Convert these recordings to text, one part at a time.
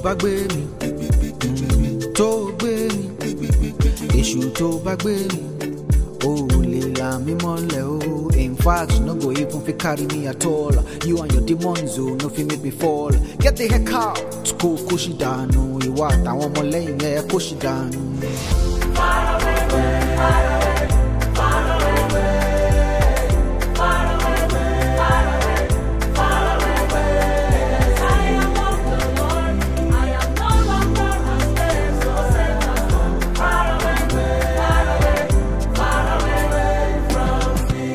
bá gbé mi, tó gbé mi, èṣù tó bá gbé mi, ó lè là mí mọ́lẹ̀ o. In fact, no go even fit carry me at all. You and your demons, oh, no fit make me fall. Get the heck out, kó ṣì dànù. Ìwà àtàwọn ọmọ lẹ́yìn ẹ̀ kó ṣì dànù. Far away, far away, far away, far away, far away, far away. I am of the Lord, I am no longer a slave, so save us far away, far away, far away from me.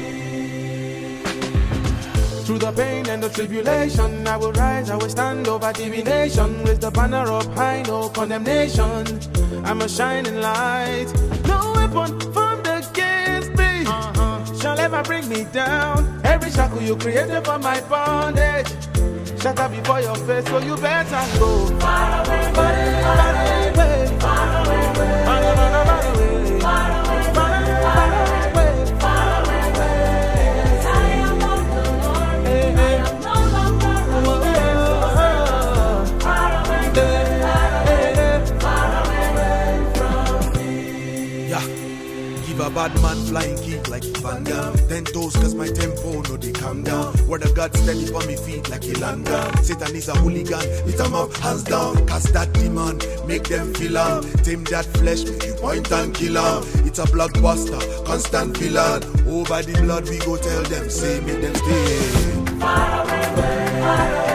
Through the pain and the tribulation, I will rise, I will stand over divination. Raise the banner up high, no condemnation. I'm a shining light. No weapon formed against me shall ever bring me down. Every shackle you created for my bondage shatter before your face, so you better go far away, far away, far away, far away, far away, far away, far away, far away. I am of the Lord, I am no longer a slave, so far away, far away from me. Yeah, give a bad man flying kick like Van Damme. 10 toes cause my tempo no they calm down. Word of God steady for me feet like Ilanga. Satan is a hooligan, hit him up, hands down. Cast that demon, make them feel am. Tame that flesh, make you point and kill am. It's a blockbuster, constant villain. Over the blood we go tell them, say make them stay. Far away, far away.